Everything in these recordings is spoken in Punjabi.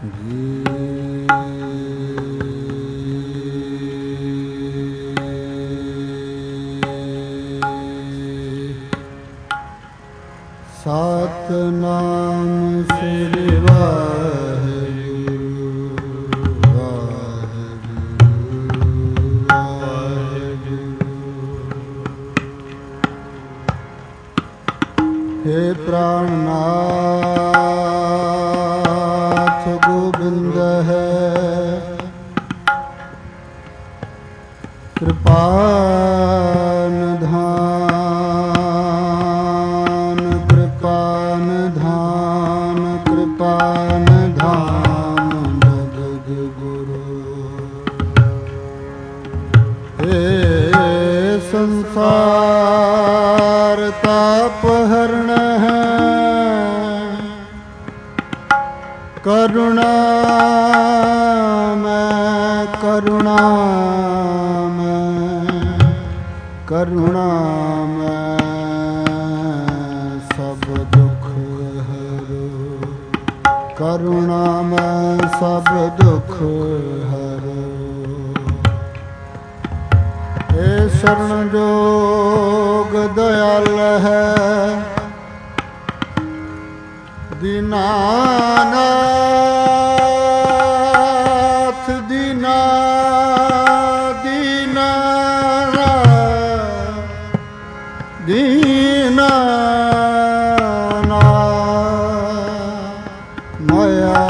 ਸਤਿਨਾਮ ਸ੍ਰੀ ਵਾਹਿਗੁਰੂ ਵਾਹਿਗੁਰੂ ਵਾਹਿਗੁਰੂ। ਹੇ ਪ੍ਰਾਣਨਾਥ ਗੋਬਿੰਦ ਹੈ ਕਿਰਪਾ ਸੰਸਾਰ ਤਾਪ ਹਰਣ ਹੈ ਕਰੁਣਾ ਮੈਂ ਕਰੁਣਾ ਮੈਂ ਸਭ ਦੁਖ ਹਰੋ ਕਰੁਣਾ ਮੈਂ ਸਭ ਦੁਖ ਹਰੋ। ਏ ਸ਼ਰਨ ਜੋਗ ਦਇਆਲ ਹੈ ਦੀਨਾਨਾਥ ਦੀਨਾ ਦੀਨਾ ਦੀਨਾਨਾਥ ਮਾਇਆ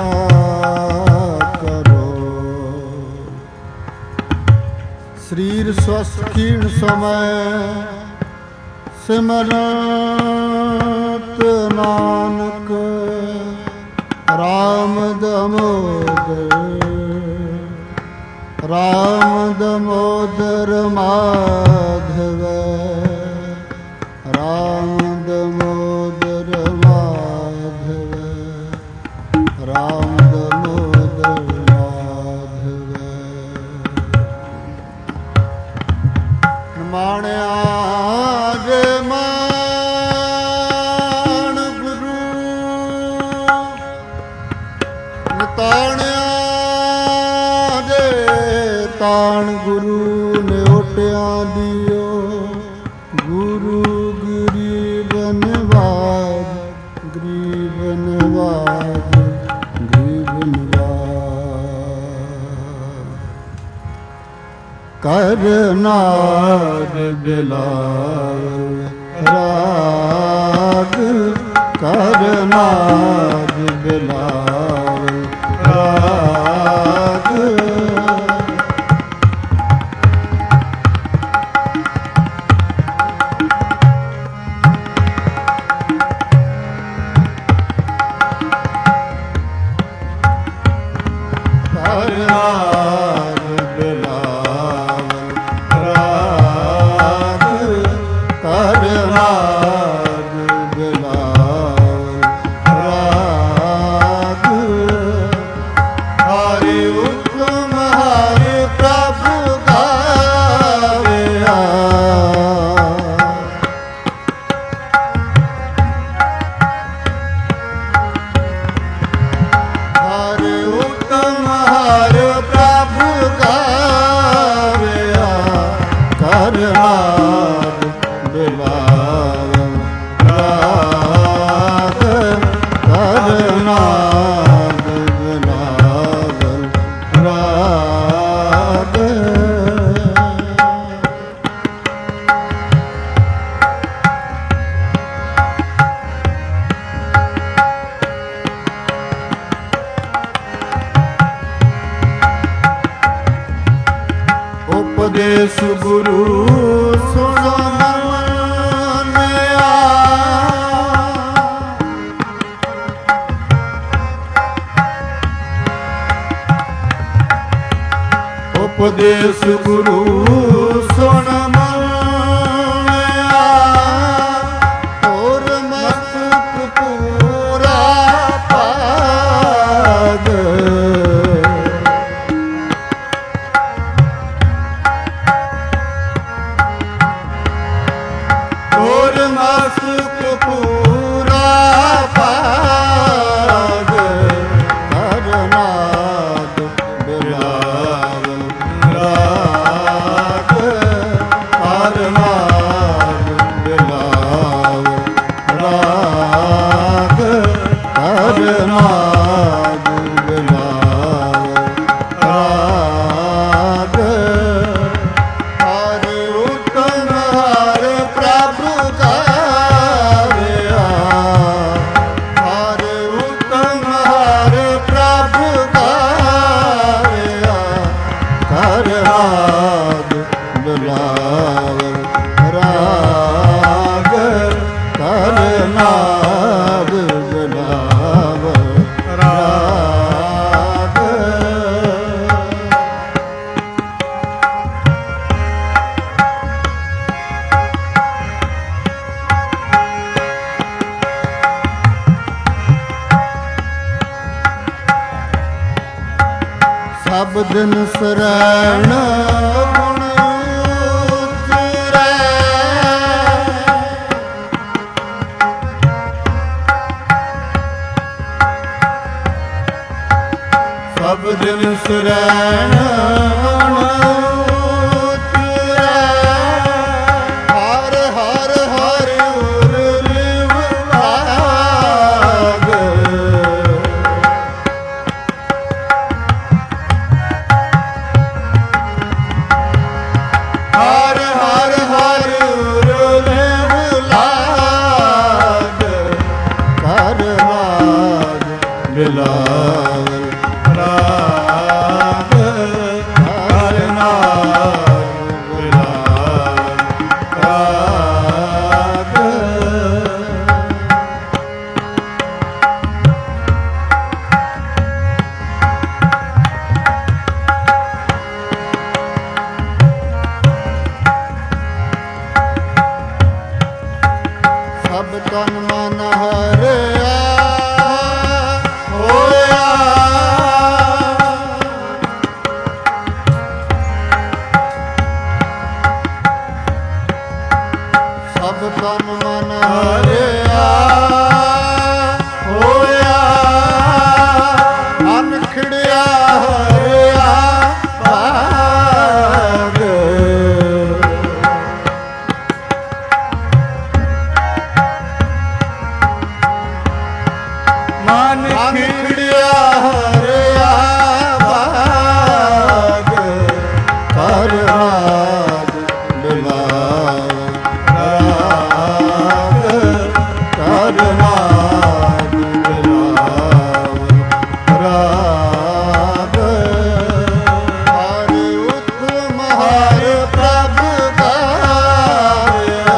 ਸਰੀਰ ਸਵਸਥ ਖੀਣ ਸਮੈ ਸਿਮਰਤ ਨਾਨਕ ਰਾਮ ਦਮੋਦਰ ਮਾਧਵ ਰਾਮ ਦਮੋਦਰ ਮਾਧਵ ਰਾਮ ਦਮੋਦਰ ਮਾਧਵ। ਮਾਣਿਆ ਜੇ ਮਾਣ ਗੁਰੂ ਨਿਤਾਣਿਆ ਜੇ ਤਾਣ ਗੁਰੂ ਨਿਓਟਿਆਂ ਦਿਓ ਗੁਰੂ ਗਰੀਬ ਨਿਵਾਜ ਗਰੀਬ ਨਿਵਾਜ ਗਰੀਬ ਨਿਵਾਜ। ਕਰਨਾਦ ਬਿਲਾਵਲ ਰਾਗ ਕਰਨਾਦ ਬਿਲਾਵਲ ਰਾਗ। ਕਰਨਾਦ ਬਿਲਾਵਲ ਰਾਗ ਕਰਨਾਦ ਬਿਲਾਵਲ ਰਾਗ। ਹਰਿ ਹੁਕਮ ਹਰਿ ਪ੍ਰਭ ਗਾਵਿਆ ਹਰਿ ਹੁਕਮ ਹਰਿ ਪ੍ਰਭ ਗਾਵਿਆ ਕਰਨਾਦ ਬਿਲਾਵਲ ਰਾਗ ਕਰਨਾਦ ਬਿਲਾਵਲ ਰਾਗ। ਉਪਦੇਸ ਗੁਰੂ ਸੁਣ ਮੰਨਿਆ ਉਪਦੇਸ ਗੁਰੂ ਸੁਣ ਮੰਨਿਆ ਹੋਰ ਮਸਤਕ ਪੂਰਾ ਪਾਗ। ਮਸਤਕ ਪੂਰਾ ਪਾਗ ਨਾਦ ਬਿਲਾਵਲ ਰਾਗ ਹਰ ਨਾਦ ਬਿਲਾਵਲ ਰਾਗ ਹਰ ਨਾਦ ਬਿਲਾਵਲ ਰਾਗ ਹਰ ਉਤਮ ਹਰ ਪ੍ਰਭ ਗਾਵਿਆ ਹਰ ਉਤਮ ਹਰ ਪ੍ਰਭ ਗਾਵਿਆ ਹਰ ਨਾਦ ਬਿਲਾਵਲ ਰਾਗ ਹਰ ਨਾਦ ਬਿਲਾਵਲ ਰਾਗ ਸਭ ਦਿਨ ਸਰੈਣ ਗੁਣ ਉਚਰੈ ਸਭ ਦਿਨ ਸਰੈਣ ਗੁਣ ਉਚਰੈ ਹਰ ਹਰ ਹਰ ਉਰ ਲਿਵ ਲਾਗ ਹਰ ਹਰ ਹਰ ਉਰਲੇ ਬੁਲਾਗ ਹਰ ਨਾਦ ਬਿਲਾਵਲ ਰਾਗ ਹਰ ਨਾਦ ਬਿਲਾਵਲ ਰਾਗ ਸਭ ਤਨ ਮਨ ਹਰਿਆ ਹੋਇਆ ਸਭ ਤਨ ਮਨ ਹਰਿਆ ਹੋਇਆ ਮਨ ਖਿੜਿਆ ਹਰਿਆ ਭਾਗ ਮਨ ਖਿੜਿਆ ਹਰਿਆ ਭਾਗ ਹਰ ਨਾਦ ਬਿਲਾਵਲ ਰਾਗ ਹਰ ਨਾਦ ਬਿਲਾਵਲ ਰਾਗ ਹਰ ਉਤਮ ਹਰ ਪ੍ਰਭ ਗਾਵਿਆ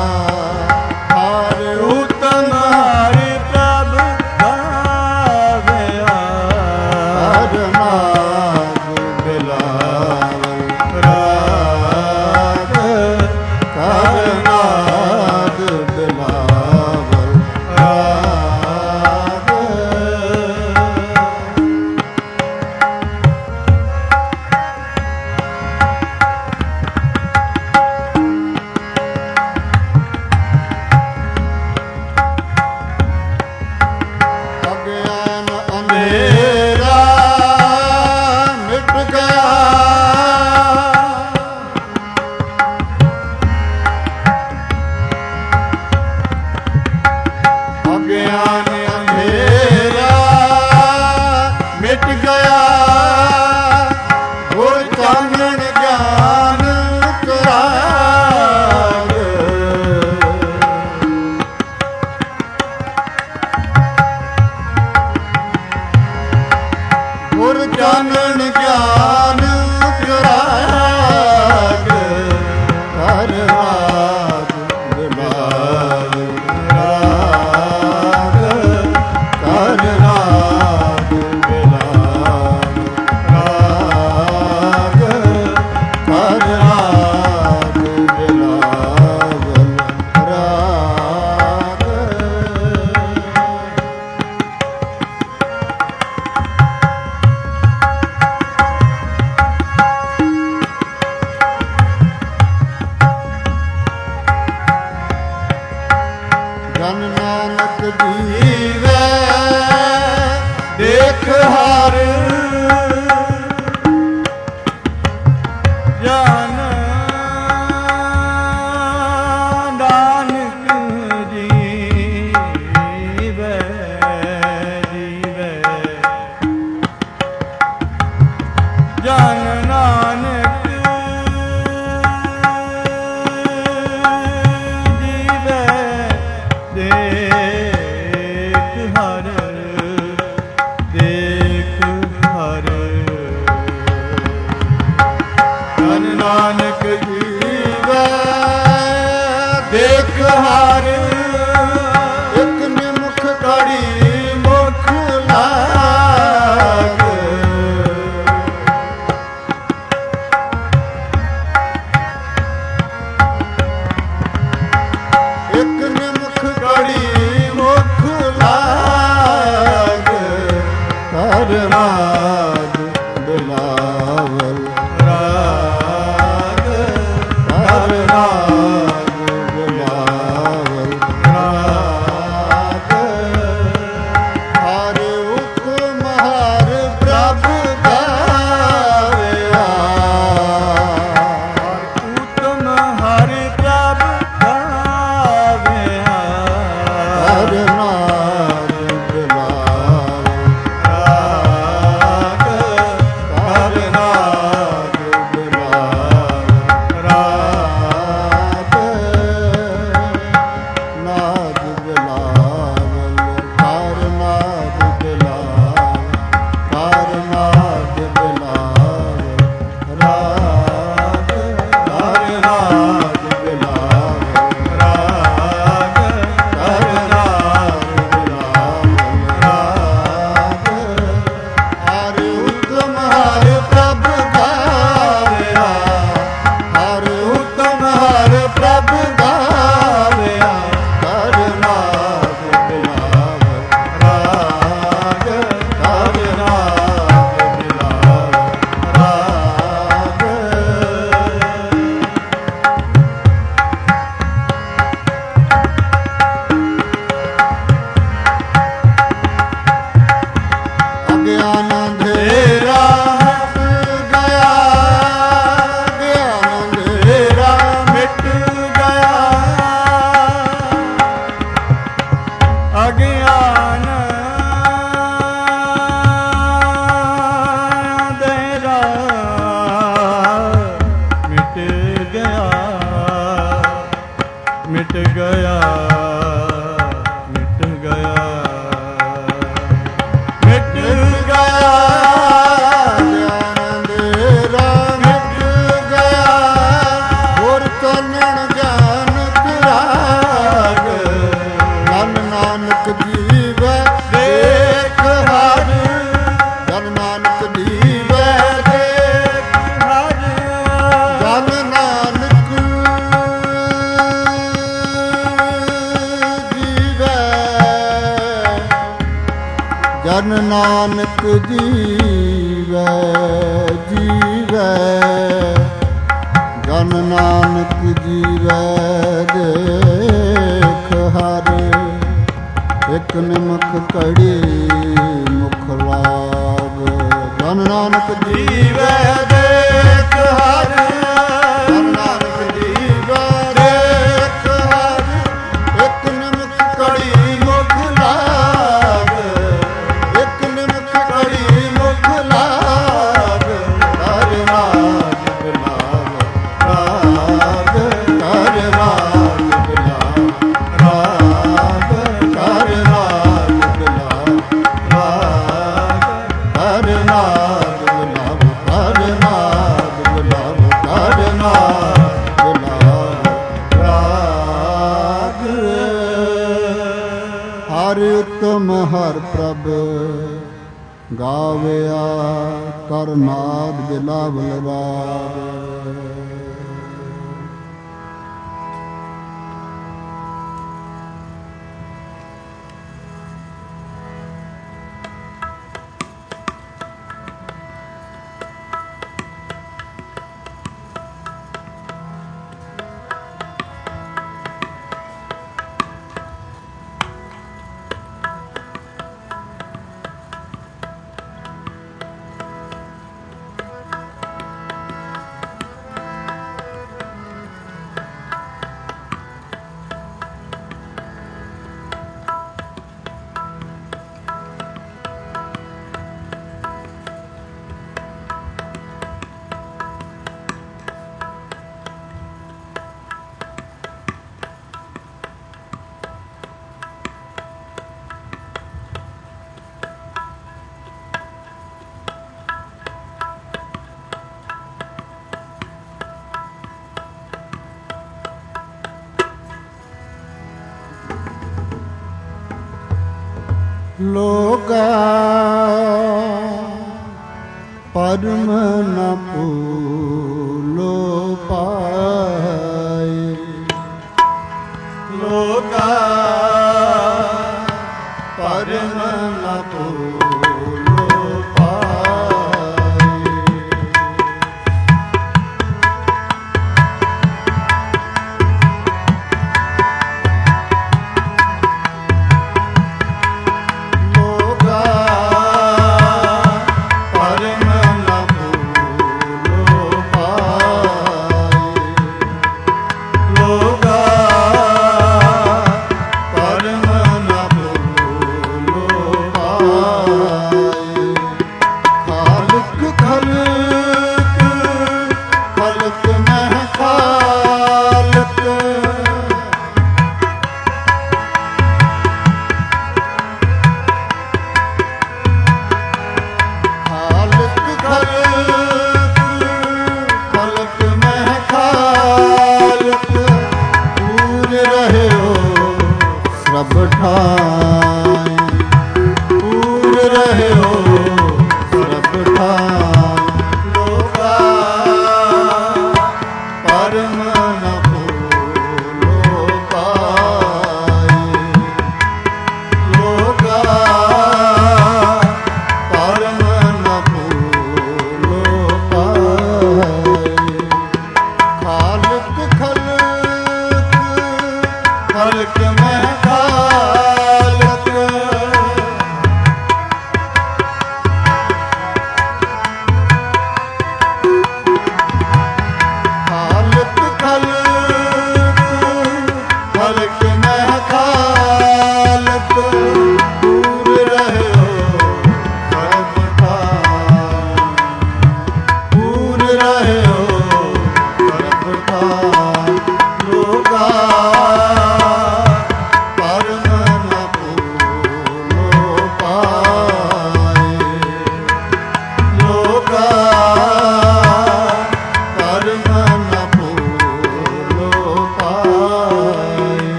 ਹਰ ਉਤਮ ਹਰ ਪ੍ਰਭ ਗਾਵਿਆ ਹਰ ਨਾਦ ਬਿਲਾਵਲ ਰਾਗ ਹਰ ਨਾਦ ਬਿਲਾਵਲ ਰਾਗ ਅਗਿਆਨ ਅੰਧੇਰਾ ਮਿਟ ਗਿਆ ਅਗਿਆਨ ਅੰਧੇਰਾ ਮਿਟ ਗਿਆ ਗੁਰ ਚਾਨਣ ਗਿਆਨ ਚਰਾਗ ਗੁਰ ਚਾਨਣ ਗਿਆਨ ਚਰਾਗ ਹਰ ਨਾਦ ਬਿਲਾਵਲ ਰਾਗ ਹਰ ਨਾਦ ਬਿਲਾਵਲ ਰਾਗ ਹਰ ਨਾਦ ਬਿਲਾਵਲ ਰਾਗ ਜਨ ਨਾਨਕ ਜੀਵੈ ਦੇਖ ਹਰ ਦੇਖ ਹਰ ਜਨ ਨਾਨਕ ਜੀਵੈ ਦੇਖ ਹਰ ਇਕ ਨਿਮਖ ਘੜੀ ਮੁਖ ਲਾਗ ਇਕ ਨਿਮਖ ਘੜੀ ਮੁਖ ਲਾਗ ਕਰ ਨਾਦ ਬਿਲਾਵਲ ਰਾਗ ਕਰ ਨਾਦ ਬਿਲਾਵਲ ਰਾਗ ਹਰ ਹੁਕਮ ਹਰ ਪ੍ਰਭ ਗਾਵਿਆ ਉਤਮ ਹਰਿ ਪ੍ਰਭ ਗਾਵਿਆ ਹਰ ਨਾਦ ਬਿਲਾਵਲ ਰਾਗ ਹਰ ਨਾਦ ਬਿਲਾਵਲ ਰਾਗ ਨਾਦ ਬਿਲਾਵਲ ਹਰ ਨਾਦ ਬਿਲਾਵਲ ਹਰ ਨਾਦ ਬਿਲਾਵਲ ਰਾਗ ਹਰ ਨਾਦ ਬਿਲਾਵਲ ਰਾਗ ਹਰ ਨਾਦ ਬਿਲਾਵਲ ਰਾਗ ਹਰ ਉਤਮ ਹਰ ਪ੍ਰਭ ਗਾਵਿਆ ਹਰ ਉਤਮ ਹਰ ਪ੍ਰਭ ਗਾਵਿਆ ਹਰ ਨਾਦ ਬਿਲਾਵਲ ਰਾਗ ਹਰ ਨਾਦ ਬਿਲਾਵਲ ਰਾਗ ਅਗਿਆਨ ਅੰਧੇਰਾ ਮਿਟ ਗਿਆ ਅਗਿਆਨ ਅੰਧੇਰਾ ਮਿਟ ਗਿਆ ਅਗਿਆਨ ਅੰਧੇਰਾ ਮਿਟ ਗਿਆ ਮਿਟ ਗਿਆ ਮਿਟ ਗਿਆ ਮਿਟ ਗਿਆ ਅਗਿਆਨ ਅੰਧੇਰਾ ਮਿਟ ਗਿਆ ਗੁਰ ਕਨਣ ਗਿਆਨ ਤਿਰਾਗ ਜਨ ਨਾਨਕ ਜੀਵੈ ਦੇਖ ਹਰ ਜਨ ਨਾਨਕ ਜੀਵੈ ਦੇਖ ਹਰ ਜਨ ਨਾਨਕ ਜੀਵੈ ਜਨ ਨਾਨਕ ਜੀਵੈ ਜੀਵੈ ਜਨ ਨਾਨਕ ਜੀਵੈ ਦੇਖ ਹਰ ਇਕ ਨਿਮਖ ਘੜੀ ਮੁਖ ਲਾਗ ਜਨ ਨਾਨਕ ਜੀਵੈ ਦੇਖ ਹਰ ਜਨ ਨਾਨਕ ਜੀਵੈ ਦੇਖ ਹਰ ਇਕ ਨਿਮਖ ਘੜੀ ਮੁਖ ਲਾਗ ਇਕ ਨਿਮਖ ਘੜੀ ਮੁਖ ਲਾਗ ਹਰ ਨਾਦ ਬਿਲਾਵਲ ਰਾਗ ਹਰ ਨਾਦ ਬਿਲਾਵਲ ਰਾਗ ਹਰ ਨਾਦ ਬਿਲਾਵਲ ਰਾਗ ਹਰ ਨਾਦ ਬਿਲਾਵਲ ਹਰ ਨਾਦ ਬਿਲਾਵਲ ਹਰ ਨਾਦ ਬਿਲਾਵਲ ਰਾਗ ਹਰ ਉਤਮ ਹਰ ਪ੍ਰਭ ਗਾਵਿਆ ਕਰ ਨਾਦ ਬਿਲਾਵਲ ਰਾਗ ਲੋਗਾ ਪਰਮ ਨ ਭੂਲੋ ਪਾਏ। ਲੋਗਾ ਪਰਮ ਨ ਭੂਲੋ ਪਾਏ। ਲੋਗਾ ਪਰਮ ਨ ਭੂਲੋ ਪਾਏ। ਲੋਗਾ ਪਰਮ ਨ ਭੂਲੋ ਪਾਏ। ਖਾਲਕ ਖਲਕ ਖਲਕ ਮਹਿ ਖਾਲਕ। ਖਾਲਕ ਖਲਕ ਖਲਕ ਮਹਿ ਖਾਲਕ। ਪੂਰ ਰਹਿਓ ਸਭ ਠਾਈ। ਪੂਰ ਰਹਿਓ ਸਭ ਠਾਈ।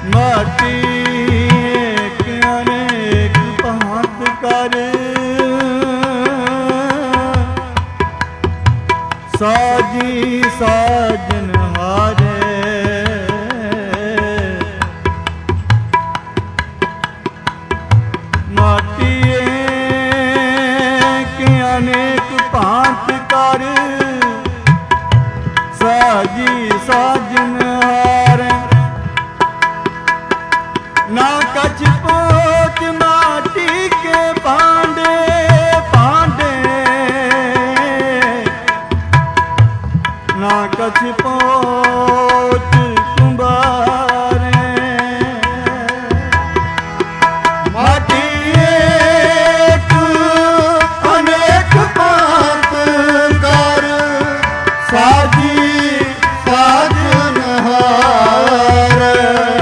ਮਾਟੀ ਏਕ ਅਨੇਕ ਭਾਂਤ ਕਰ ਸਾਜੀ ਸਾਜਨ ਹਾਰੇ ਮਾਟੀ ਏਕ ਅਨੇਕ ਭਾਂਤ ਕਰ ਸਾਜੀ ਸਾਜਨ ਹਾਰੇ ਨਾ ਕਛ ਪੋਚ ਮਾਟੀ ਕੇ ਭਾਂਡੇ ਭਾਂਡੇ ਨਾ ਕਛ ਪੋਚ ਕੁੰਬਾਰੇ ਮਾਟੀ ਏਕ ਅਨੇਕ ਭਾਂਤ ਕਰ ਸਾਜੀ ਸਾਜਨ ਹਾਰੇ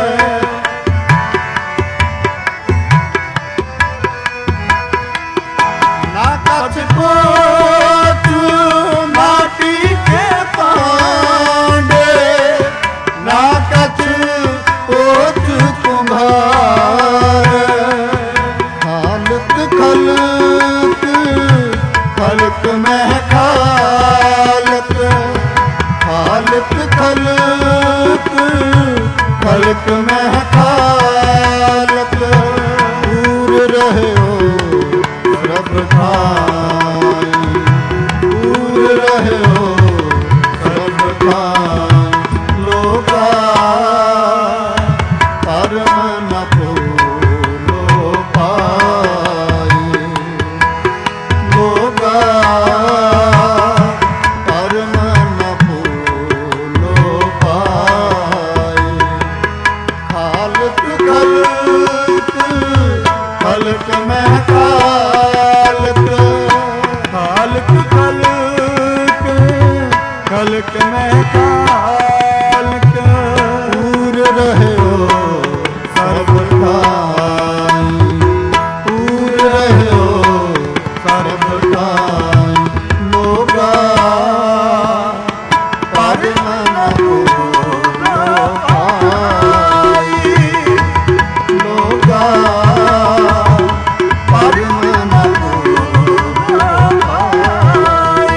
ਨਾ ਕਛ ਪੋਚ ਮਾਟੀ ਕੇ ਭਾਂਡੇ ਨਾ ਕਛ ਪੋਚ ਕੁੰਭਾਰ ਖਾਲਕ ਖਲਕ ਖਲਕ ਮਹਿ ਖਾਲਕ ਖਾਲਕ ਖਲਕ ਖਲਕ ਮਹਿ ਖਾਲਕ ਪੂਰ ਰਹਿਓ ਸਰਬ ਥਾਈ ਪੂਰ ਰਹਿਓ ਸਰਬ ਥਾਈ ਲੋਕਾ ਪਰਮ ਨ ਭੂਲੋ ਪਾਈ ਲੋਕਾ ਪਰਮ ਨ ਭੂਲੋ ਪਾਈ ਖਾਲਕ ਖਲਕ ਖਲਕ ਮਹਿ ਖਾਲਕ ਖਾਲਕ ਖਲਕ ਖਲਕ ਮੈਂ ਖਾਲਕ ਪੂਰ ਰਹਿਓ ਸਰਬ ਥਾਈ ਪੂਰ ਰਹਿਓ ਸਰਬ ਥਾਈ ਲੋਕਾ ਪਰਮ ਨ ਭੂਲੋ ਪਾਈ ਲੋਕਾ ਪਰਮ ਨ ਭੂਲੋ ਪਾਈ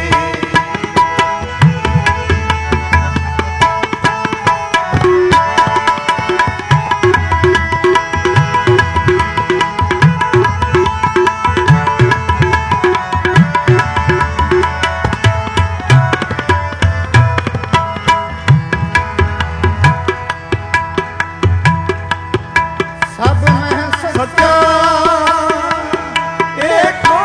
ਸਭ ਮਹਿ ਸੱਚਾ ਏਕੋ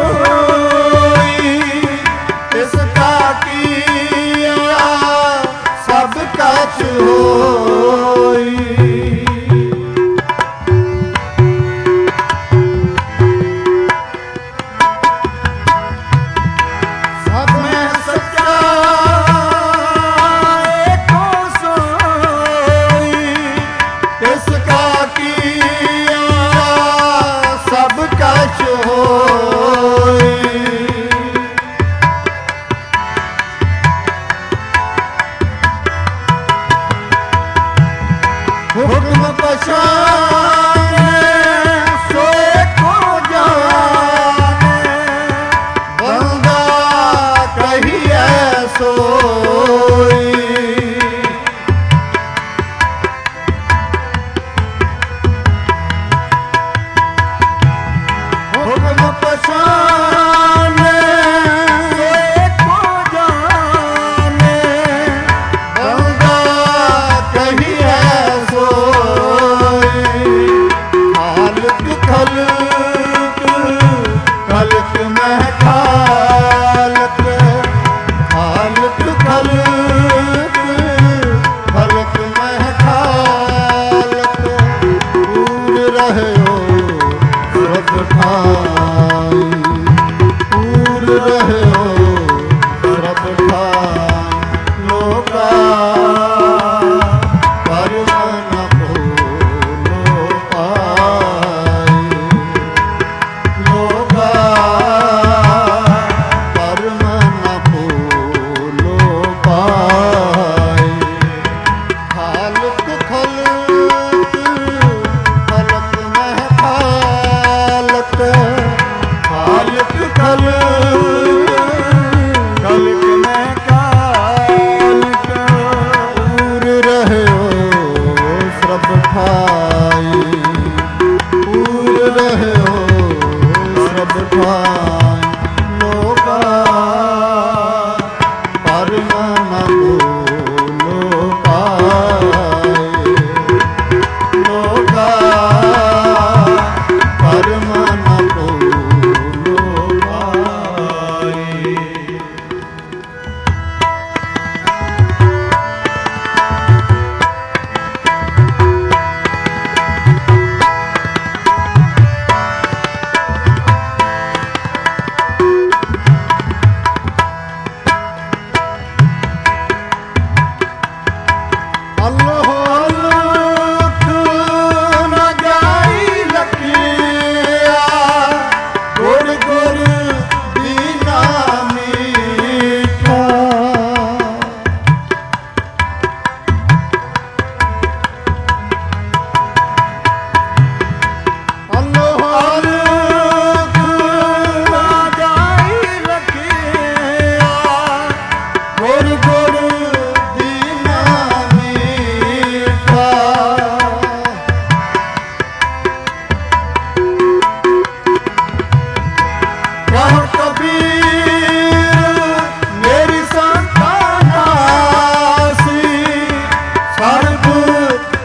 ਸੋਈ ਤਿਸ ਕਾ ਕੀਆ ਸਭ ਕਛ ਹੋਈ ਸਭ ਮਹਿ ਸੱਚਾ ਏਕੋ ਸੋਈ ਤਿਸ ਕਾ ਕੀਆ ਸਭ ਕਛ ਹੋਈ ਹੁਕਮ ਪਛਾਨੇ ਸੋਏ ਕੋ ਜਾਣੇ ਬੰਦਾ ਕਹੀਐ ਸੋਈ ਹੁਕਮ ਪਛਾਨੇ ਸੋਏ ਕੋ ਜਾਣੇ ਬੰਦਾ ਕਹੀਐ ਸੋਈ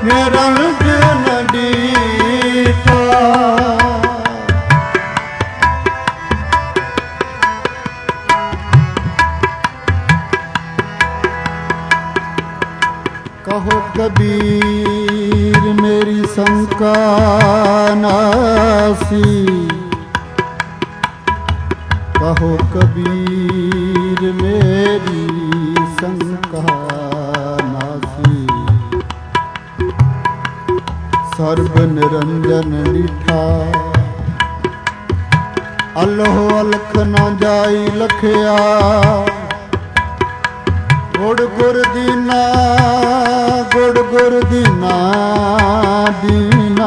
ਨਿਰੰਜਨ ਡੀਠਾ। ਕਹੋ ਕਬੀਰ ਮੇਰੀ ਸ਼ੰਕਾ ਨਾਸੀ। ਕਹੋ ਕਬੀਰ ਮੇਰੀ ਸ਼ੰਕਾ ਨਾਸੀ। ਸਰਬ ਨਿਰੰਜਨ ਡੀਠਾ। ਅਲਹੁ ਅਲਖ ਨਾ ਜਾਈ ਲਖਿਆ। ਗੁੜ ਗੁਰ ਦੀਨਾ ਗੁੜ ਗੁਰ ਦੀਨਾ ਦੀਨਾ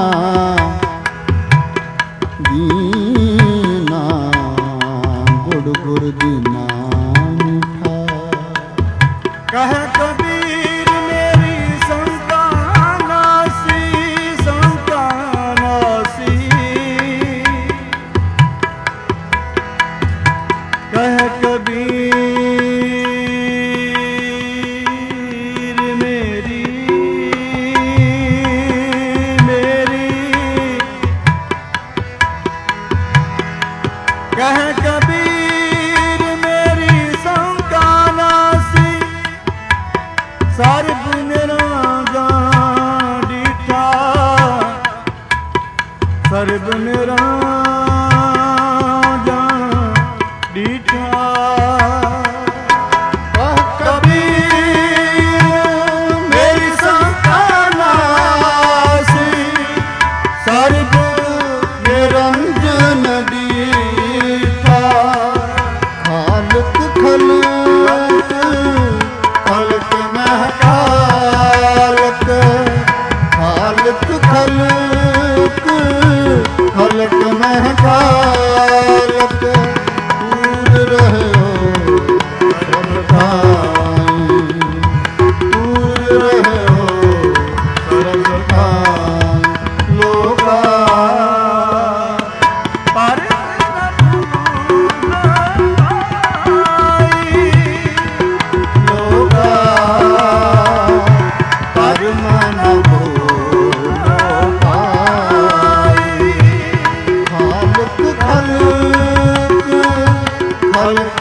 ਦੀਨਾ ਗੁੜ ਗੁਰ ਦੀਨਾ ਮਿਠਾ। ਕਹੈ ਕਬੀਰ ਮੇਰੀ ਸ਼ੰਕਾ ਨਾਸੀ ਸ਼ੰਕਾ ਨਾਸੀ। ਕਹੈ ਕਬੀਰ ਕਹੈ ਕਬੀਰ ਮੇਰੀ ਸ਼ੰਕਾ ਨਾਸੀ। ਸਰਬ ਨਿਰੰਜਨ ਡੀਠਾ। ਸਰਬ ਨਿਰੰਜਨ ਡੀਠਾ। ਕਹ ਕਬੀਰ ਮੇਰੀ ਸ਼ੰਕਾ ਨਾਸੀ। ਸਰਬ ਨਿਰੰਜਨ ਡੀਠਾ। ਖਾਲਕ ਖਲਕ ਖਲਕ ਮਹਕਾਲਕ। ਖਾਲਕ ਖਲਕ ਖਲਕ ਮਹਕਾਲਕ। ਦੂਰ ਰਹਿਓ ਸਭ ਥਾਈ। ਦੂਰ ਰਹਿਓ ਸਭ ਥਾਈ। ਲੋਕਾ ਪਰ ਲੋਕਾ ਪਰਮ ਨ ਭੂਲੋ ਪਾਈ। ਖਾਲਕ ਖਲਕ ਖਲਕ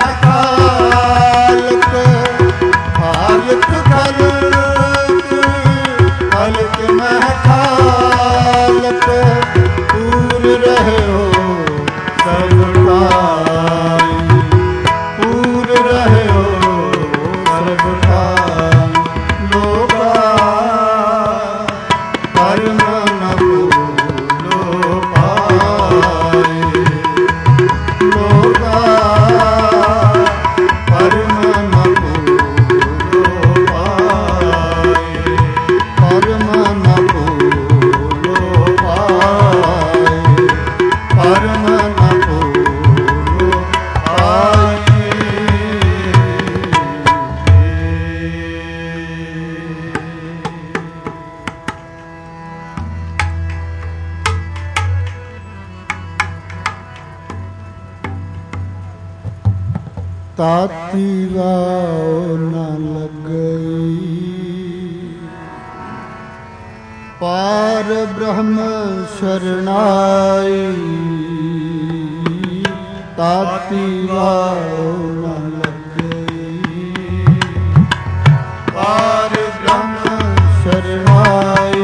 ਮਹਕਾਲਕ। ਖਾਲਕ ਖਲਕ ਖਲਕ ਮਹਕਾਲਕ। ਦੂਰ ਰਹਿਓ ਸਭ ਥਾਈ। ਦੂਰ ਰਹਿਓ ਸਭ ਥਾਈ। ਲੋਕਾ ਪਰਮ ਨ ਭੂਲੋ ਪਾਈ। ਲੋਕਾ ਪਰਮ ਨ ਭੂਲੋ ਪਾਈ। ਪਰਮ ਨ ਭੂਲੋ ਪਾਈ। ਪਰਮ ਨ ਭੂਲੋ ਪਾਈ। ਤਾਤੀ ਵਾਉ ਨ ਲਗਈ। ਪਾਰ ਬ੍ਰਹਮ ਸ਼ਰਨਾਈ। ਤਾਤੀ ਵਾਉ ਨ ਲਗਈ। ਪਾਰ ਬ੍ਰਹਮ ਸ਼ਰਨਾਈ।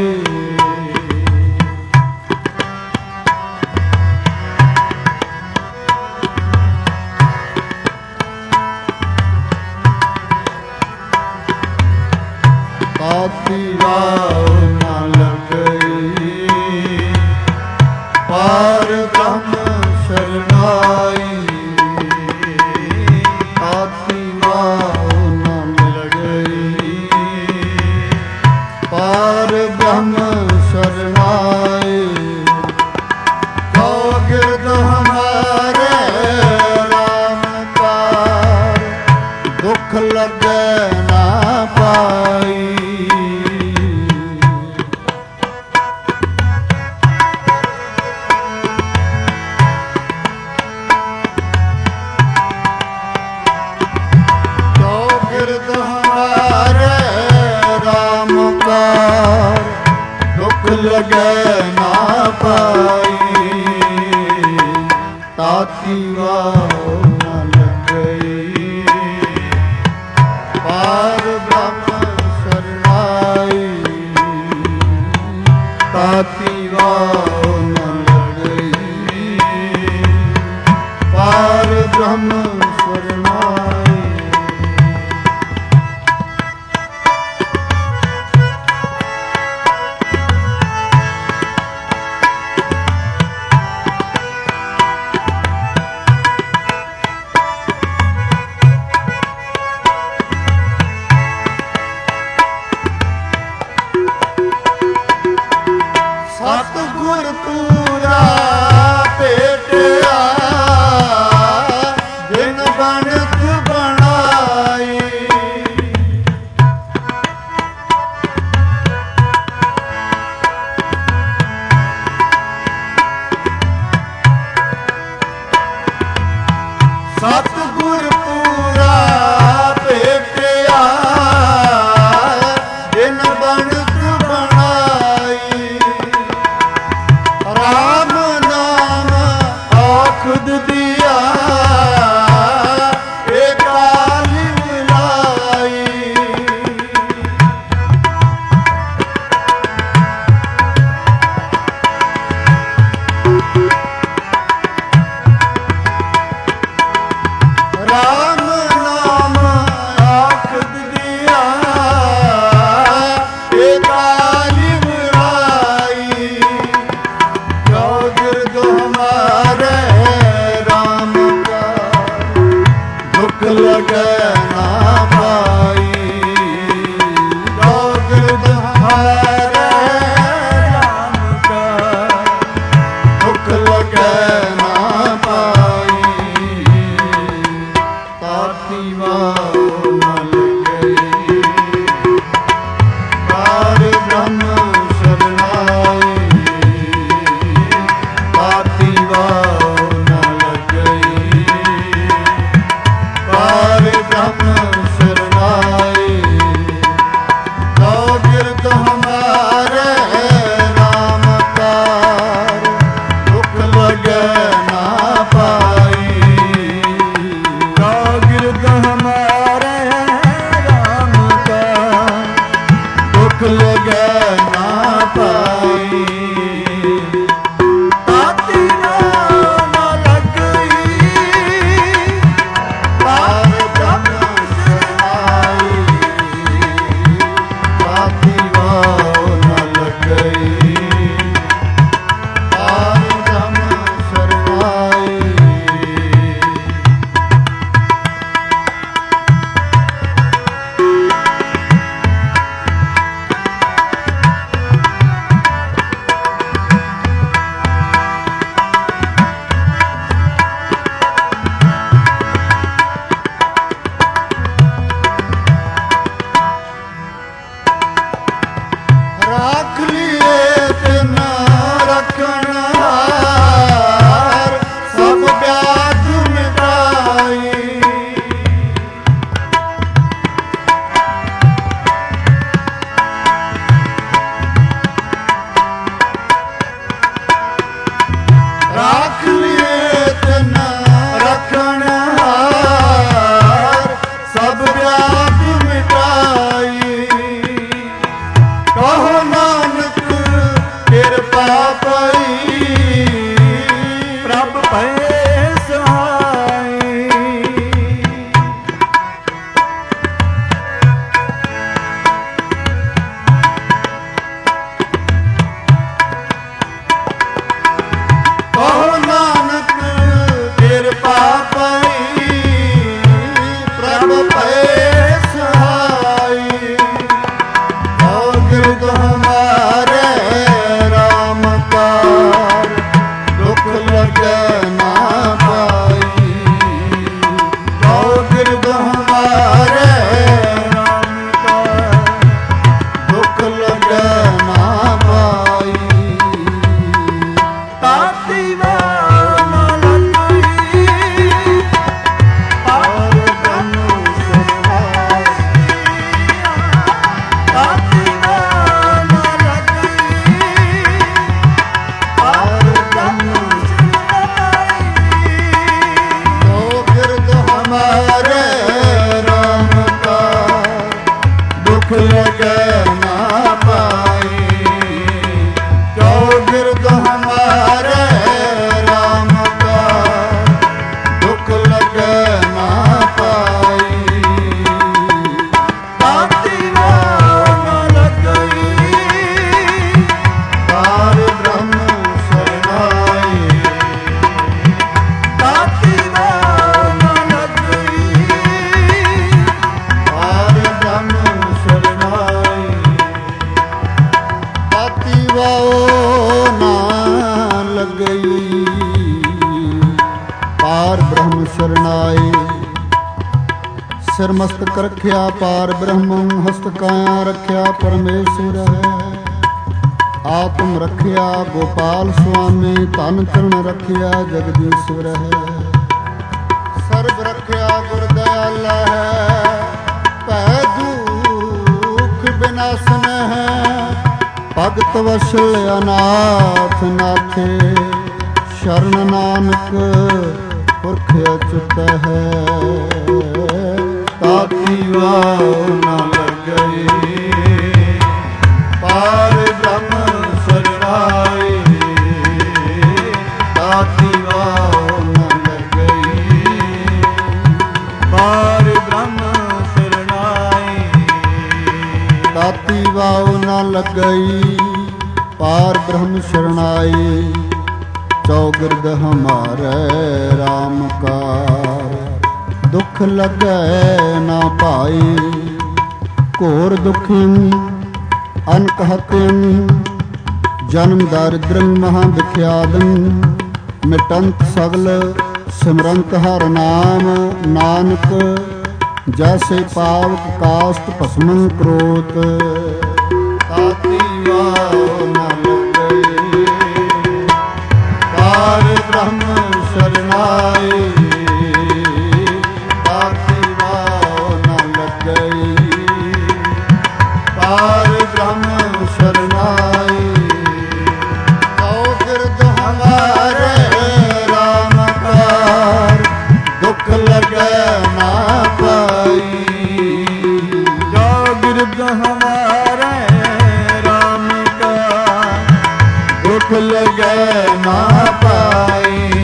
ਤਾਤੀ ਵਾਉ ਨ ਲਗਈ। ਪਾਰ ਬ੍ਰਹਮ ਸ਼ਰਨਾਈ। ਤਾਤੀ ਵਾਉ ਨ ਲਗਈ। ਪਾਰ ਬ੍ਰਹਮ ਸ਼ਰਨਾਈ। ਚੌਗਿਰਦ ਹਮਾਰੇ ਰਾਮ ਕਾਰ। ਦੁਖ ਲਗੈ ਨਾ ਪਾਈ। ਚੌਗਿਰਦ ਹਮਾਰੇ ਰਾਮ ਕਾਰ। ਪਾਰ, ਦੁੱਖ ਲਗੈ ਨਾ ਪਾਈ, ਤਾਤੀ ਵਾਹੁ ਨ ਲੱਗਈ। ਪਾਰ ਬ੍ਰਹਮ ਸਰਨਾਈ, ਤਾਤੀ ਵਾਹੁ ਨ ਲੱਗਈ। ਪਾਰ ਬ੍ਰਹਮ ਸਰਨਾਈ। ਸਤਿਗੁਰ ਪੂਰਾ ਭੇਟਿਆ, ਜਿਨ ਬਣਤ ਬਣਾਈ। ਸਤਿਗੁਰ ਪੂਰਾ ਭੇਟਿਆ, ਜਿਨ ਬਣਤ ਬਣਾਈ। ਰਾਮ ਨਾਮ ਆਖਦ ਦਿਆ, ਏ ਕਾਲਿ ਮਿਲਾਈ। ਰਾਮ ਨਾਮ ਆਖਦ ਦਿਆ, ਏ ਕਾਲਿ ਮਿਲਾਈ। ਜੋ ਗਿਰਦ ਹਮਾਰੇ ਰਾਮ ਕਾ, ਦੁੱਖ ਲਗੈ ਨਾ ਪਾਈ। ਜੋ ਗਿਰਦ ਹਮਾਰੇ ਰਾਮ ਕਾ, ਦੁੱਖ ਲਗੈ ਨਾ ਪਾਈ। ਤਾਤੀ ਵਾਹੁ ਨ ਲੱਗਈ, ਪਾਰ ਬ੍ਰਹਮ ਸਰਨਾਈ। ਤਾਤੀ ਵਾਹੁ ਨ ਲੱਗਈ, ਪਾਰ ਬ੍ਰਹਮ ਸਰਨਾਈ। ਜੋ ਗਿਰਦ ਹਮਾਰੇ ਰਾਮ ਕਾਰ, ਦੁੱਖ ਲਗੈ ਨਾ ਪਾਈ। ਜੋ ਗਿਰਦ ਹਮਾਰੇ ਰਾਮ ਕਾ, ਦੁੱਖ ਲਗੈ ਨਾ ਪਾਈ। ਤਾਤੀ ਵਾਹੁ ਨ ਲੱਗਈ। ਪਾਰ ਬ੍ਰਹਮ ਸਰਨਾਈ। ਤਾਤੀ ਵਾਹੁ ਨ ਲੱਗਈ, ਪਾਰ ਬ੍ਰਹਮ ਸਰਨਾਈ। ਰਾਖ ਲਿਏ ਤਿਨ ਰਖਣਹਾਰ, ਸਭ ਵਿਆਧ ਮਿਟਾਈ। ਰਾਖ ਲਿਏ ਤਿਨ ਰਖਣਹਾਰ, ਸਭ ਵਿਆਧ ਮਿਟਾਈ। ਕਹੋ ਨਾਨਕ ਕਿਰਪਾ ਪਈ, ਪ੍ਰਭ ਭਏ ਸਹਾਈ। ਕਹੋ ਨਾਨਕ ਕਿਰਪਾ ਪਈ, ਪ੍ਰਭ ਭਏ ਸਹਾਈ। ਜੋ ਗਿਰਦ ਹਮਾਰੇ ਰਾਮ ਕਾਰ, ਦੁੱਖ ਲਗੈ ਨਾ ਪਾਈ। ਜੋ ਗਿਰਦ ਹਮਾਰੇ ਰਾਮ ਕਾਰ, ਦੁੱਖ ਲਗੈ ਨਾ ਪਾਈ। ਤਾਤੀ ਵਾਹੁ ਨ ਲੱਗਈ। ਪਾਰ ਬ੍ਰਹਮ ਸਰਨਾਈ। ਤਾਤੀ ਵਾਹੁ ਵਾਓ ਨਾ ਲੱਗਈ, ਪਾਰ ਬ੍ਰਹਮ ਸ਼ਰਨਾਏ। ਸਿਰ ਮਸਤਕ ਰੱਖਿਆ ਪਾਰ ਬ੍ਰਹਮ, ਹਸਤ ਕਾਇਆ ਰੱਖਿਆ ਪਰਮੇਸ਼ਰ ਹੈ। ਆਤਮ ਰੱਖਿਆ ਗੋਪਾਲ ਸੁਆਮੀ, ਧਨ ਚਰਨ ਰੱਖਿਆ ਜਗਦੀਸ਼ਵਰ ਹੈ। ਸਰਬ ਰੱਖਿਆ ਗੁਰ ਦਇਆਲਾ ਹੈ, ਭੈ ਦੁਖ ਬਿਨਾਸਨ ਹੈ। ਭਗਤ ਵਸ਼ਲ ਅਨਾਥ ਨਾਥੇ, ਸ਼ਰਨ ਨਾਨਕ ਪੁਰਖ ਅਚੁੱਤ ਹੈ। ਤਾਤੀ ਵਾਉ ਨਾ ਲੱਗਈ, ਪਾਰ ਬ੍ਰਹਮ ਸ਼ਰਨਾਈ। ਤਾਤੀ ਵਾਉ ਨਾ ਲੱਗਈ, ਪਾਰ ਬ੍ਰਹਮ ਸ਼ਰਨਾਈ। ਤਾਤੀ ਵਾਉ ਨਾ ਲੱਗਈ, ਪਾਰ ਬ੍ਰਹਮ ਸ਼ਰਨਾਈ। ਚੌਗਿਰਦ ਹਮਾਰੇ ਰਾਮ ਕਾਰ, ਦੁਖ ਲੱਗੈ ਨਾ ਭਾਈ। ਘੋਰ ਦੁਖਿਨ ਅਨਕ ਹਤਿਨ, ਜਨਮ ਦਾਰਿਦ੍ਰੰ ਮਹਾ ਵਿਖਿਆਦੰ। ਮਿਟੰਤ ਸਗਲ ਸਿਮਰੰਤ ਹਰਿ ਨਾਮ, ਨਾਨਕ ਜੈਸੇ ਪਾਵਕ ਕਾਸ਼ਟ ਭਸਮੰ ਕਰੋਤ। ਤਾਤੀ ਵਾਉ ਨਾ ਲੱਗਈ, ਪਾਰ ਬ੍ਰਹਮ ਸ਼ਰਨਾਈ। ਤਾਤੀ ਵਾਉ ਨਾ ਲੱਗਈ, ਪਾਰ ਬ੍ਰਹਮ ਸ਼ਰਨਾਈ। ਚੌਗਿਰਦ ਹਮਾਰੇ ਰਾਮ ਕਾਰ, ਦੁਖ ਲੱਗੈ ਨਾ ਪਾਈ। ਚੌਗਿਰਦ ਹਮਾਰੇ ਰਾਮ ਕਾ, ਦੁਖ ਲੱਗੈ ਨਾ ਪਾਈ।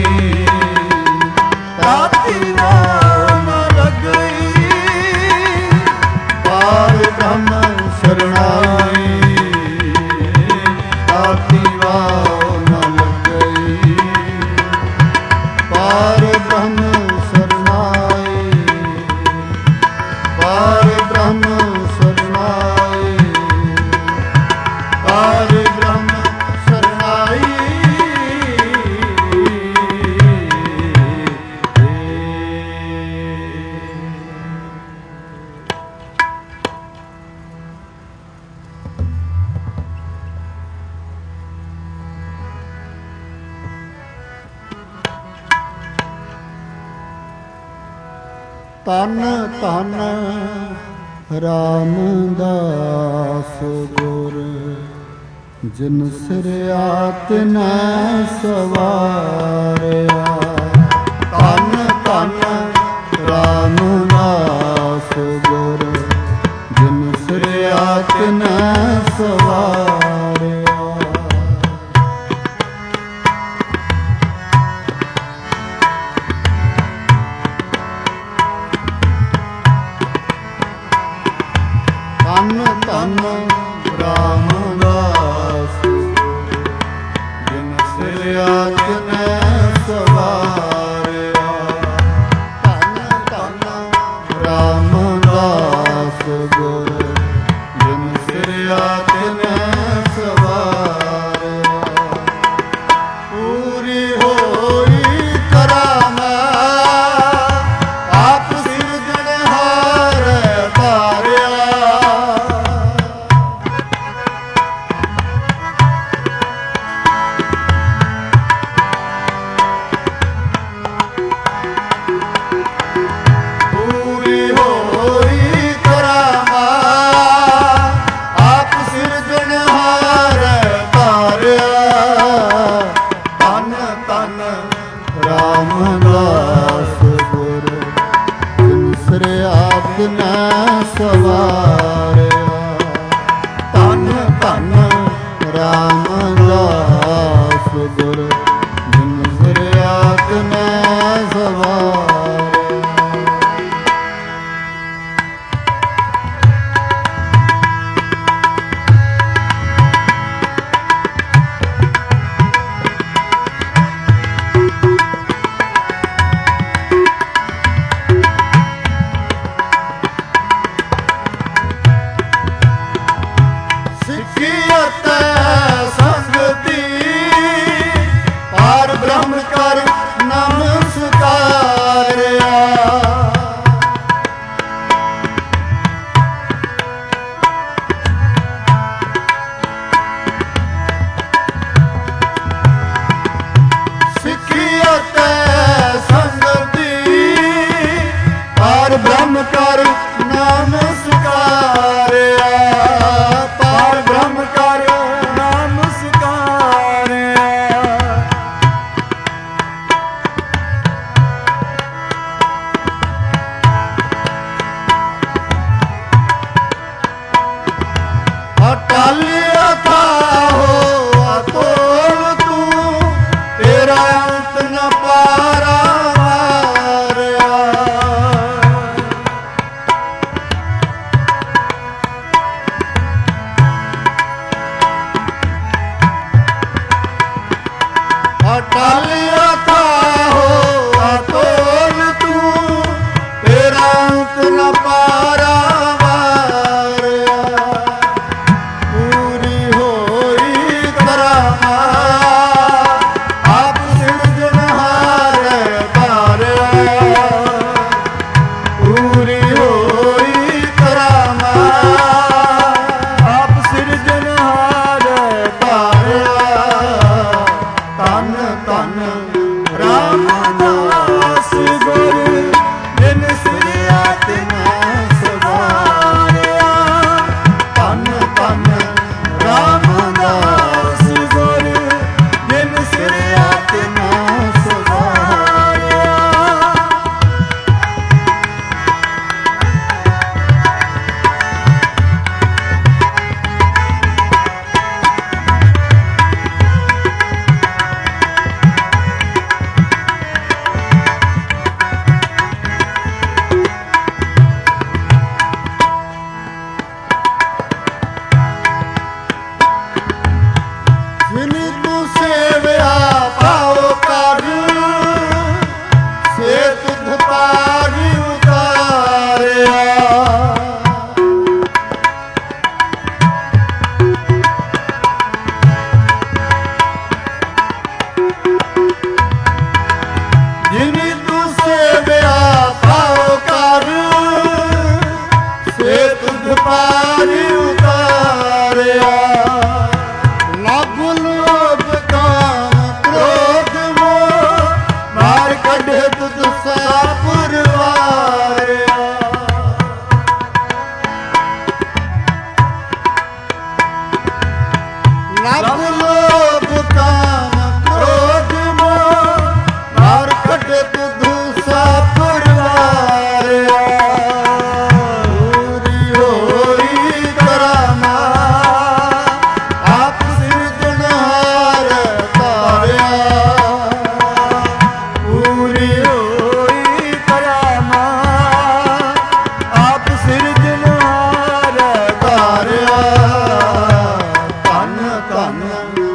ਤਾਤੀ ਵਾਉ ਨਾ ਲੱਗਈ, ਪਾਰ ਬ੍ਰਹਮ ਸ਼ਰਨਾਈ। ਤਾਤੀ ਵਾਉ ਨਾ ਲੱਗਈ, ਪਾਰ ਬ੍ਰਹਮ ਸ਼ਰਨਾਈ। ਪਾਰ ਬ੍ਰਹਮ ਸ਼ਰਨਾਈ, ਪਾਰ ਬ੍ਰਹਮ ਸ਼ਰਨਾਈ। ਤਨ ਤਨ ਰਾਮਦਾਸ ਗੁਰ, ਜਿਨ ਸਿਰਿਆ ਤਿਨੈ ਸਵਾਰਿਆ। ਤਨ ਤਨ ਰਾਮਦਾਸ ਗੁਰ, ਜਿਨ ਸਿਰਿਆ ਤਿਨੈ ਸਵਾਰਿਆ। ਧੰਨ ਧੰਨ ਰਾਮਦਾਸ, ਜਿਨ ਸਿਰਿਆ ਤਿਨੈ ਸਵਾਰਿਆ। ਧੰਨ ਧੰਨ ਰਾਮਦਾਸ ਗੁਰ, ਜਿਨ ਸਿਰਿਆ ਤਿਨੈ ਸਵਾਰਿਆ। ਪੂਰੀ ਹੋਈ ਕਰਾਮਾ, ਆਪ ਸਿਰਜਣਹਾਰ ਧਾਰਿਆ। ਪੂਰੀ ਹੋਈ ਕਰਾਮਾ, ਆਪ ਸਿਰਜਣਹਾਰ ਧਾਰਿਆ। ਧੰਨ ਧੰਨ ਰਾਮਦਾਸ ਗੁਰ, ਜਿਨ ਸਿਰਿਆ ਤਿਨੈ ਸਵਾਰਿਆ। ਧੰਨ ਧੰਨ ਰਾਮਦਾਸ ਗੁਰ, ਜਿਨ ਸਿਰਿਆ ਤਿਨੈ ਸਵਾਰਿਆ। ਸਿੱਖਿਅਤ ਰੱਬ ਲੋਭ ਕਾਮ ਕ੍ਰੋਧ ਮੋਹ ਮਾਰ ਕੱਢੇ ਤੁਧੂ ਸਾ ਪਰਵਾਰਿਆ ਪੂਰੀ ਹੋਈ ਕਰਾਮਾ ਆਪ ਸਿਰਜਣਹਾਰ ਧਾਰਿਆ ਪੂਰੀ ਹੋਈ ਕਰਾਮਾ ਆਪ ਸਿਰਜਣਹਾਰ ਧਾਰਿਆ ਧੰਨ ਧੰਨ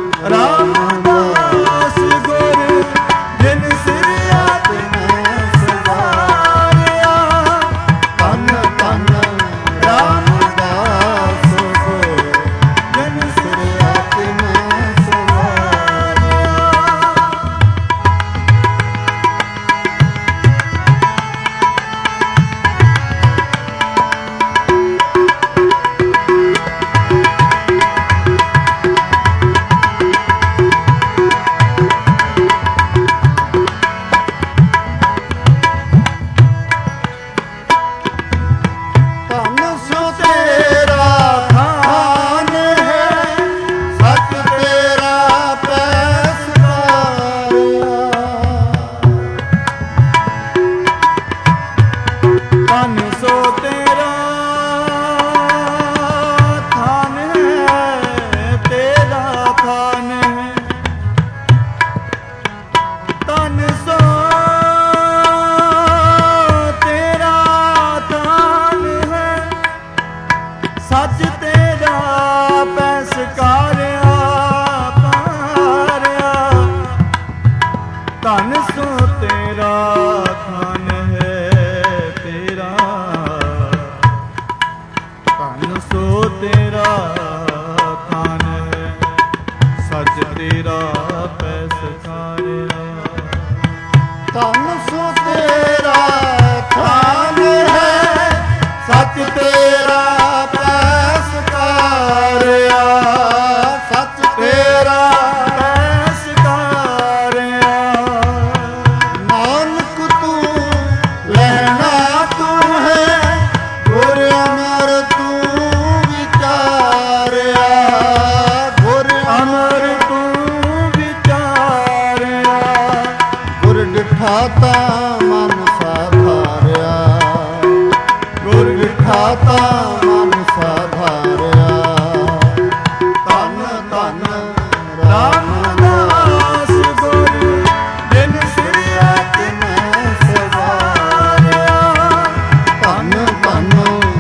ਰਾਮਦਾਸ ਗੁਰ ਜਿਨ ਸਿਰਿਆ ਤਿਨੈ ਸਵਾਰਿਆ ਧੰਨ ਧੰਨ ਰਾਮਦਾਸ ਗੁਰ ਜਿਨ ਸਿਰਿਆ ਤਿਨੈ ਸਵਾਰਿਆ ਧੰਨ ਸੋ ਤੇਰਾ ਖਾਨ ਹੈ ਸੱਚ ਤੇਰਾ ਪੈਸਕਾਰਿਆ ਧਨ ਸੋ ਤੇਰਾ ਥਾਨ ਹੈ ਤੇਰਾ ਥਾਨ ਹੈ ਧਨ ਸੋ ਤੇਰਾ ਥਾਨ ਹੈ ਸੱਚ ਤੇਰਾ ਪੈਸਕਾਰਿਆ ਪਾਰਿਆ ਧਨ ਸੋ ਤੇਰਾ ਥਾਨ ਹੈ ਤੇਰਾ ਧਨ ਸੋ ਤੇਰਾ ਥਾਨ ਹੈ ਸੱਚ ਤੇਰਾ ਪੈਸਕਾਰਿਆ ਧੰਨ ਸੋ ਤੇਰਾ ਖਾਨ ਹੈ ਸੱਚ ਤੇਰਾ ਪੈਸਕਾਰਿਆ ਸੱਚ ਤੇਰਾ ਪੈਸਕਾਰਿਆ ਨਾਨਕ ਤੂੰ ਲੈਣਾ ਤੂੰ ਹੈ ਗੁਰ ਅਮਰ ਤੂੰ ਵਿਚਾਰਿਆ ਗੁਰ ਅਮਰ ਤੂੰ ਵਿਚਾਰਿਆ ਗੁਰ ਡਿਠਾ ਤਾਂ ਮਨ ਸਾਧਾਰਿਆ ਗੁਰ ਡਿਠਾ ਤਾਂ ਮਨ ਸਾਧਾਰਿਆ ਧੰਨ ਧੰਨ ਰਾਮਦਾਸ ਗੁਰ ਜਿਨ ਸਿਰਿਆ ਤਿਨੈ ਸਵਾਰਿਆ ਧੰਨ ਧੰਨ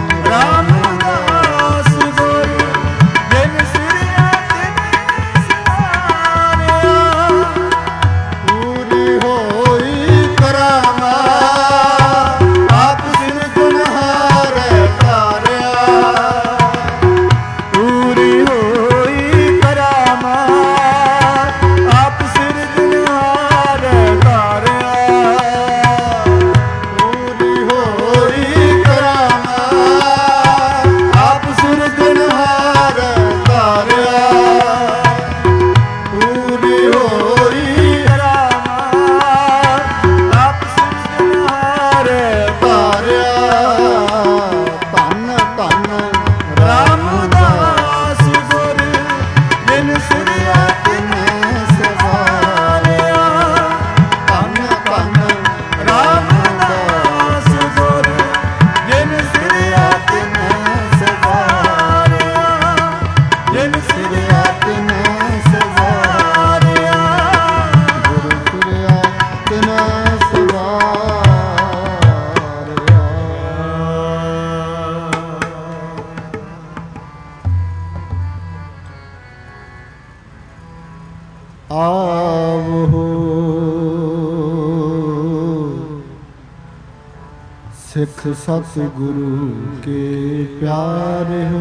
ਰਾਮਦਾਸ ਗੁਰ ਜਿਨ ਸਿਰਿਆ ਤਿਨੈ ਸਵਾਰਿਆ ਪੂਰੀ ਹੋਈ ਕਰਾਮਾ ਆਪ ਸਿਰਜਣਹਾਰ ਧਾਰਿਆ ਪੂਰੀ ਹੋਈ ਕਰਾਮਾ ਆਪ ਸਿਰਜਣਹਾਰ ਧਾਰਿਆ ਪੂਰੀ ਹੋਈ ਕਰਾਮਾ ਆਪ ਸਿਰਜਣਹਾਰ ਧਾਰਿਆ ਪੂਰੀ ਹੋਈ ਕਰਾਮਾ ਆਪ ਸਿਰਜਣਹਾਰ ਧਾਰਿਆ ਧੰਨ ਧੰਨ ਰਾਮਦਾਸ ਗੁਰ ਜਿਨ ਸਿਰਿਆ ਤਿਨੈ ਸਵਾਰਿਆ ਧੰਨ ਧੰਨ ਰਾਮਦਾਸ ਗੁਰ ਜਿਨ ਸਿਰਿਆ ਤਿਨੈ ਸਵਾਰਿਆ ਜਿਨ ਸਿਰਿਆ ਤਿਨੈ ਸਵਾਰਿਆ ਗੁਰੂ ਸਿਰਿਆ ਤਿਨੈ ਸਵਾਰਿਆ ਆਵੋ ਸਿੱਖ ਸਤਿਗੁਰੂ ਕੇ ਪਿਆਰੇ ਹੋ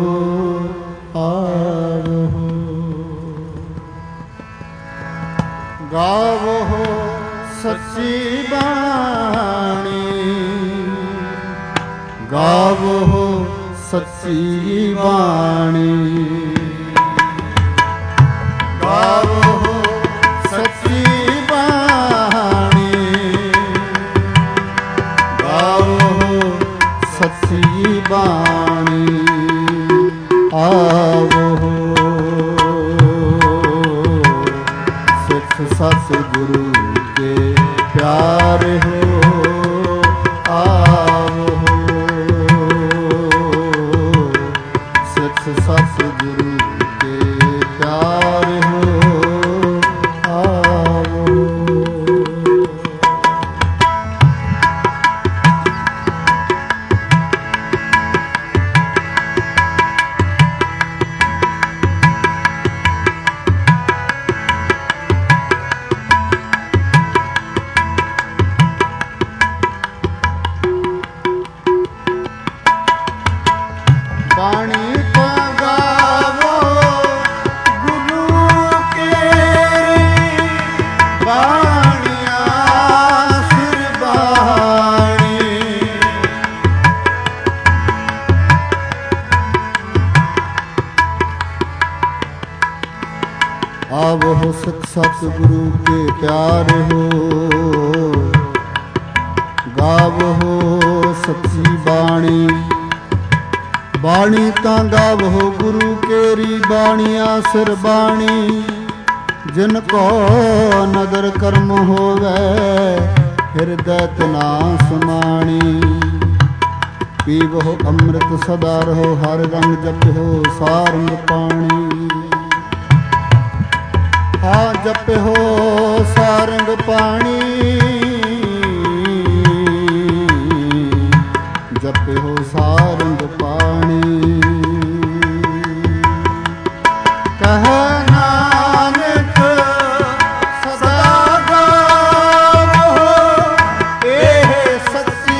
ਆਵੋ ਗਾਵੋ ਸੱਚੀ ਬਾਣੀ ਗਾਵੋ ਸੱਚੀ ਬਾਣੀ ਗਾਵੋ ਸੱਚੀ ਬਾਣੀ ਗਾਵੋ ਸੱਚੀ ਬਾਣੀ ਆਵੋ सतगुरु के प्यार हो आवो, सिख सतगुरु के प्यार हो आवो। बाणी का गावो गुरु केरी, बाणिया सिर बाणी। आवो सिख सतगुरु के प्यार हो, गावो सच्ची बाणी। बाणी तां गावो गुरु केरी, बाणिया सिर बाणी। जिन को नदर कर्म होवे, हिरदै तना समाणी। पीवो अमृत सदा रहो, हर रंग जपो सारंग पाणी। हाँ जपो सारंग पाणी, जपो सारंग पाणी। कह नानक सदा गावो, एह सच्ची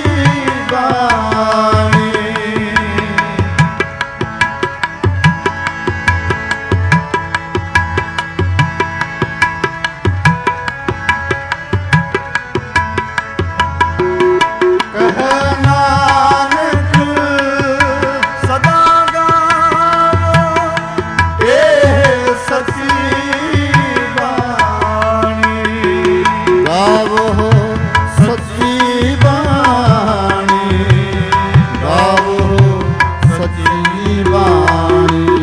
बाणी। कह नानक सदा गावो, एह सच्ची बाणी। गावो सच्ची बाणी, गावो सच्ची बाणी।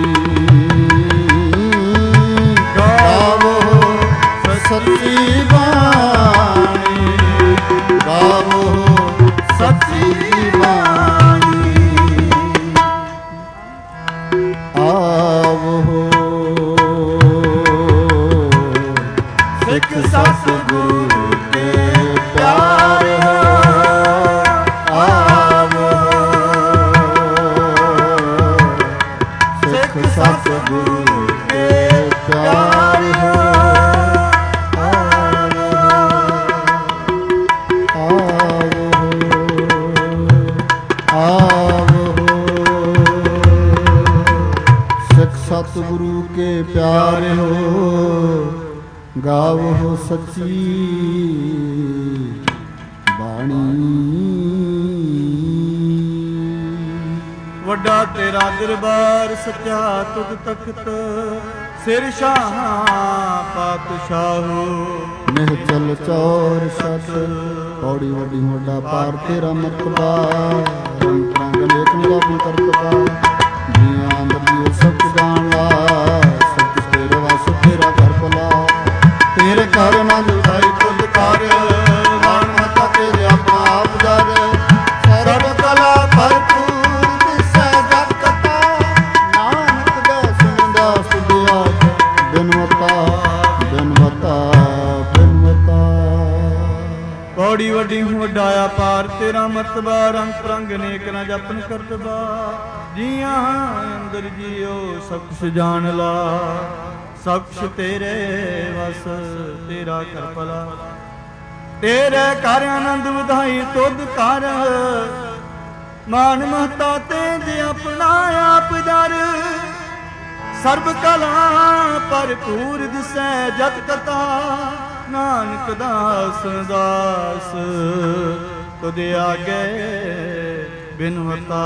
गावो सच्ची बाणी, गावो सच्ची बाणी। आवो सिख सतगुरु के प्यार हो आवो, सिख सतगुरु के प्यार हो आवो, आवो, सिख सतगुरु के प्यार हो, गावो सच्ची बाणी। ਵੱਡਾ ਤੇਰਾ ਦਰਬਾਰ ਸੱਚਾ ਤੁਧ ਤਖਤ, ਸਿਰ ਸ਼ਾਹਾਂ ਪਾਤਸ਼ਾਹੋ। ਨਿਹਚਲ ਚੌਰ ਸਤ, ਪੌੜੀ ਵੱਡੀ ਵੱਡਾ ਪਾਰ ਤੇਰਾ ਮਰਤਬਾ। ਰੰਗ ਰੰਗ ਲੇਖ ਨਿਰਾਪਨ ਕਰਤਬਾ, ਜੀਆਂ ਅੰਦਰ ਜੀਉ ਸਭ ਜਾਣ ਲਾ। ਸਤ ਤੇਰੇ ਵਸ ਤੇਰਾ ਘਰ ਭਲਾ, ਤੇਰੇ ਘਰ ਨਾ ਜੁਦਾਈ ਤੁਧ ਕਰ। ਮਾਨ ਮਤਾ ਤੇਰੇ ਆਪਣਾ ਆਪ ਦਰ, ਸਰਬ ਕਲਾ ਭਰਪੂਰ ਦਿਸੈ ਜਗ ਕਥਾ। ਨਾਨਕ ਦਾ ਸੁਣਦਾ ਸੁਧਿਆ, ਬਿਨਵਤਾ ਬਿਨਵਤਾ ਬਿਨਵਤਾ। ਪੌੜੀ ਵੱਡੀ ਵੱਡਾ ਪਾਰ ਤੇਰਾ ਮਰਤਬਾ। ਰੰਗ ਪ੍ਰੰਗ ਨੇਕ ਨਾ ਜਪਨ ਕਰਤਬਾ, ਜੀਆਂ ਅੰਦਰ ਜੀਓ ਸਭ ਕੁਛ ਜਾਣ ਲਾ। ਸਭ ਕੁਛ ਤੇਰੇ ਵਸ ਤੇਰਾ ਕਰ ਭਲਾ, ਤੇਰੇ ਘਰ ਆਨੰਦ ਵਧਾਈ ਤੁਧ ਕਰ। ਮਾਨ ਮਹਤਾ ਤੇ ਆਪਣਾ ਆਪ ਦਰ, ਸਰਬ ਕਲਾ ਭਰਪੂਰ ਦਿਸੈ ਜਤ ਕਥਾ। ਨਾਨਕ ਦਾਸ ਦਾਸ ਤੁਧ ਆਗੇ ਬਿਨਵਤਾ।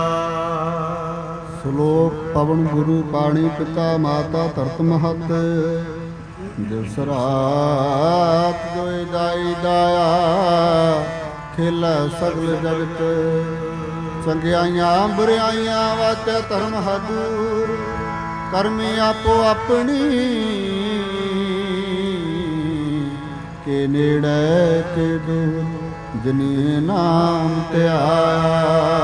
ਸ਼ਲੋਕ ਪਵਨ ਗੁਰੂ ਪਾਣੀ ਪਿਤਾ ਮਾਤਾ ਧਰਤ ਮਹਤ। ਦਿਵਸ ਰਾਤ ਦੋਇ ਦਾਈ ਦਾਇਆ, ਖੇਲਾ ਸਗਲ ਜਗਤ। ਚੰਗਿਆਈਆਂ ਬੁਰਿਆਈਆਂ ਵਾਚੈ ਧਰਮ ਹਦੂਰ, ਕਰਮੀ ਆਪੋ ਆਪਣੀ ਕੇ ਨੇੜੇ ਕੇ ਦੂਰ ਜਿਨੇ ਨਾਮ ਧਿਆਇਆ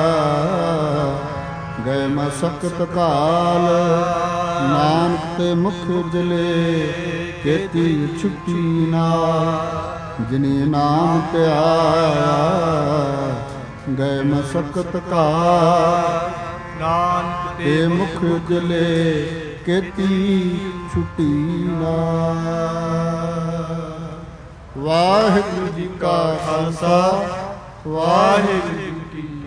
ਗਏ ਮਸਕਤ ਕਾਲ ਨਾਨਕ ਤੇ ਮੁਖ ਉਜਲੇ ਕੀਤੀ ਛੁੱਟੀ ਨਾਲ ਜਿਨੇ ਨਾਮ ਧਿਆਇਆ ਗਏ ਮਸਕਤ ਕਾਲ ਨਾਨਕ ਤੇ ਮੁਖ ਉਜਲੇ ਕੀਤੀ ਛੁੱਟੀ ਨਾਲ। ਵਾਹਿਗੁਰੂ ਜੀ ਕਾ ਖਾਲਸਾ ਵਾਹਿਗੁਰੂ ਜੀ ਕੀ